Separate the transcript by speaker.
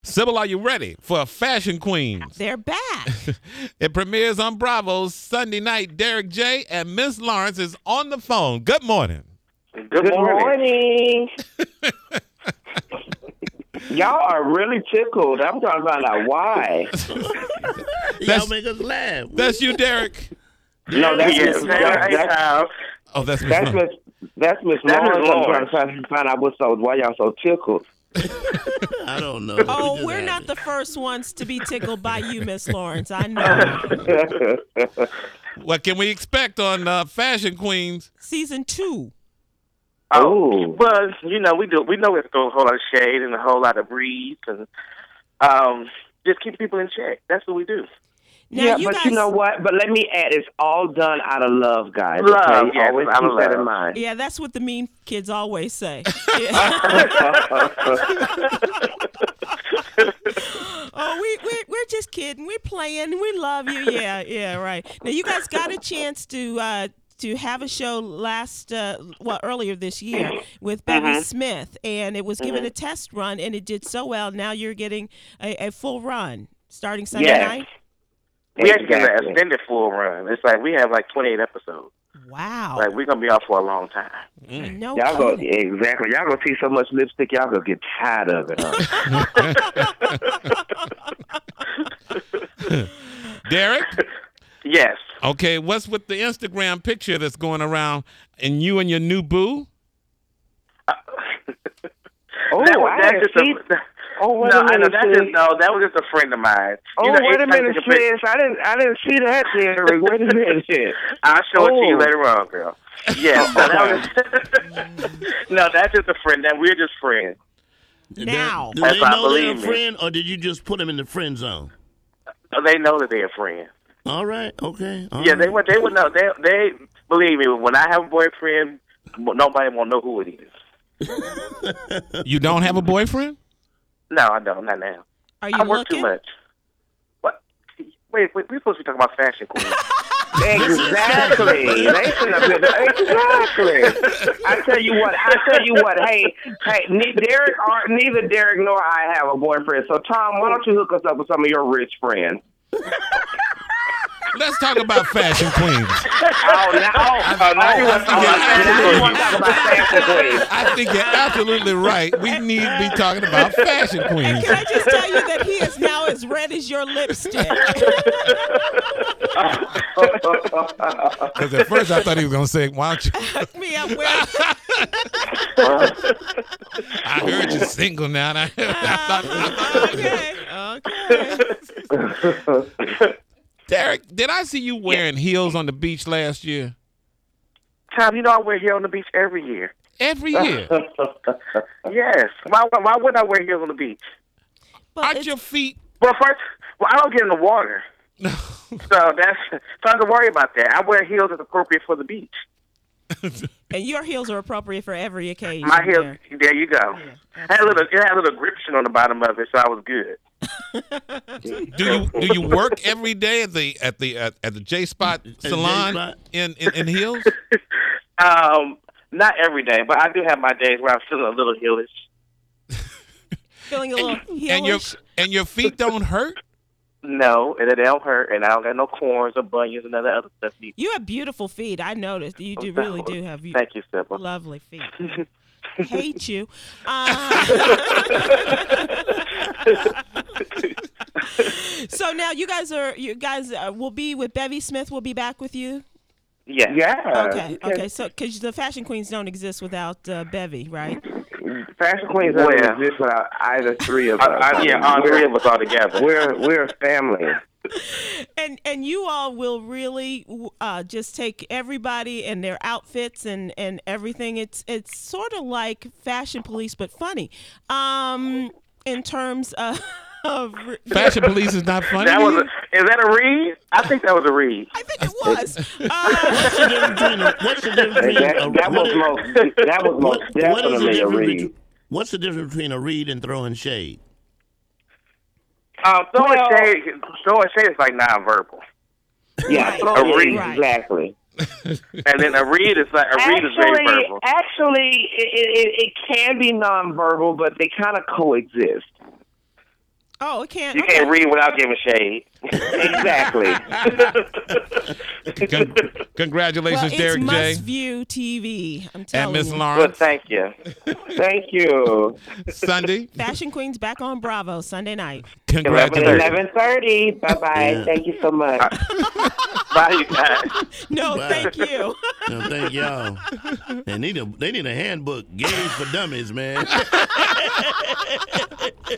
Speaker 1: Sybil, are you ready for Fashion Queens?
Speaker 2: They're back.
Speaker 1: It premieres on Bravo Sunday night. Derek J. and Miss Lawrence is on the phone. Good morning.
Speaker 3: Good morning. Y'all are really tickled. I'm trying to find out why.
Speaker 4: Y'all make us laugh.
Speaker 1: That's you, Derek.
Speaker 3: No, that's Miss
Speaker 1: Oh, that's Miss Lawrence.
Speaker 3: That's Miss Lawrence. I'm trying to find out why y'all so tickled.
Speaker 4: I don't know.
Speaker 2: Oh, we're not the first ones to be tickled by you, Miss Lawrence. I know.
Speaker 1: What can we expect on Fashion Queens?
Speaker 2: Season 2.
Speaker 3: Oh,
Speaker 5: well, we know it's going a whole lot of shade and a whole lot of breeze and just keep people in check. That's what we do.
Speaker 2: Now,
Speaker 3: but you know what? But let me add, it's all done out of love, guys.
Speaker 5: Love,
Speaker 3: okay?
Speaker 5: yes,
Speaker 3: Always keep that in mind.
Speaker 2: Yeah, that's what the mean kids always say. Oh, we're just kidding. We're playing. We love you. Yeah, right. Now, you guys got a chance to have a show earlier this year with Bevy Smith, and it was given a test run, and it did so well. Now you're getting a full run starting Sunday night.
Speaker 5: We actually get an extended full run. It's like we have 28 episodes.
Speaker 2: Wow.
Speaker 5: Like we're gonna be off for a long time.
Speaker 2: No
Speaker 3: y'all
Speaker 2: kidding.
Speaker 3: exactly. Y'all gonna see so much lipstick, y'all gonna get tired of it. Huh?
Speaker 1: Derek?
Speaker 5: Yes.
Speaker 1: Okay, what's with the Instagram picture that's going around and you and your new boo?
Speaker 5: That was just a friend of mine.
Speaker 3: Wait a minute, sis. I didn't see that, Derek. Wait a minute.
Speaker 5: I'll show it to you later on, girl. Yes. No, that's just a friend. That we're just friends.
Speaker 2: Now,
Speaker 4: do they know they're a friend, or did you just put them in the friend zone?
Speaker 5: They know that they're a friend.
Speaker 4: All right. Okay.
Speaker 5: They would know. They believe me. When I have a boyfriend, nobody won't know who it is.
Speaker 1: You don't have a boyfriend?
Speaker 5: No, I don't. Not now.
Speaker 2: Are you
Speaker 5: I work
Speaker 2: looking?
Speaker 5: too much. What? Wait. We're supposed to be talking about Fashion Queen.
Speaker 3: Exactly. Exactly. I tell you what. Hey, neither Derek nor I have a boyfriend. So Tom, why don't you hook us up with some of your rich friends?
Speaker 1: Let's talk about Fashion Queens.
Speaker 3: Now you want to talk about Fashion Queens.
Speaker 1: I think you're absolutely right. We need to be talking about Fashion
Speaker 2: And
Speaker 1: Queens.
Speaker 2: can I just tell you that he is now as red as your lipstick?
Speaker 1: Because at first I thought he was going to say, why don't you?
Speaker 2: Hook me up with.
Speaker 1: I heard you're single now. And
Speaker 2: Okay.
Speaker 1: Derek, did I see you wearing heels on the beach last year?
Speaker 5: Tom, I wear heels on the beach every year.
Speaker 1: Every year?
Speaker 5: Yes. Why wouldn't I wear heels on the beach?
Speaker 1: Aren't your feet?
Speaker 5: Well, I don't get in the water.
Speaker 1: No.
Speaker 5: So I don't worry about that. I wear heels that's appropriate for the beach.
Speaker 2: And your heels are appropriate for every occasion.
Speaker 5: My heels, there you go. Yeah, it had a little gription on the bottom of it, so I was good.
Speaker 1: Do you work every day at the J Spot salon in heels?
Speaker 5: Not every day, but I do have my days where I'm feeling a little heelish.
Speaker 2: Feeling a little heelish?
Speaker 1: And your feet don't hurt?
Speaker 5: No, and they don't hurt, and I don't got no corns or bunions and other stuff.
Speaker 2: You have beautiful feet. I noticed. You really do have
Speaker 5: Thank you, Sybil.
Speaker 2: Lovely feet. Hate you. So now you guys will be with Bevy Smith. Will be back with you.
Speaker 5: Yeah.
Speaker 2: Okay. So because the Fashion Queens don't exist without Bevy, right?
Speaker 3: Fashion Queens don't exist without either three of us.
Speaker 5: All three of us all together.
Speaker 3: We're a family.
Speaker 2: And you all will really just take everybody and their outfits and everything. It's sort of like Fashion Police, but funny. In terms of
Speaker 1: Fashion Police is not funny.
Speaker 5: Is that a read? I think that was a read.
Speaker 2: I think it was.
Speaker 4: What's the difference between
Speaker 3: that was most definitely a read.
Speaker 4: What's the difference between a read and throwing shade?
Speaker 5: Throwing shade is like nonverbal.
Speaker 3: Yeah, a read, exactly.
Speaker 5: And then a read is very verbal.
Speaker 3: Actually, it can be nonverbal, but they kind of coexist.
Speaker 2: Oh, it can't.
Speaker 5: You
Speaker 2: Okay.
Speaker 5: can't read without giving shade.
Speaker 3: Exactly.
Speaker 1: Congratulations,
Speaker 2: Well,
Speaker 1: Derek
Speaker 2: it's
Speaker 1: J.
Speaker 2: Must View TV. I'm
Speaker 1: And
Speaker 2: telling
Speaker 1: Miss
Speaker 2: you.
Speaker 5: Well,
Speaker 1: Lawrence.
Speaker 5: thank you.
Speaker 3: Thank you.
Speaker 1: Sunday.
Speaker 2: Fashion Queens back on Bravo Sunday night.
Speaker 1: Congratulations.
Speaker 3: 11:30. Bye-bye.
Speaker 4: Yeah.
Speaker 3: Thank you so much.
Speaker 5: Bye, you guys.
Speaker 2: No,
Speaker 4: Wow.
Speaker 2: thank you.
Speaker 4: No, thank y'all. They need a handbook, Games for Dummies, man.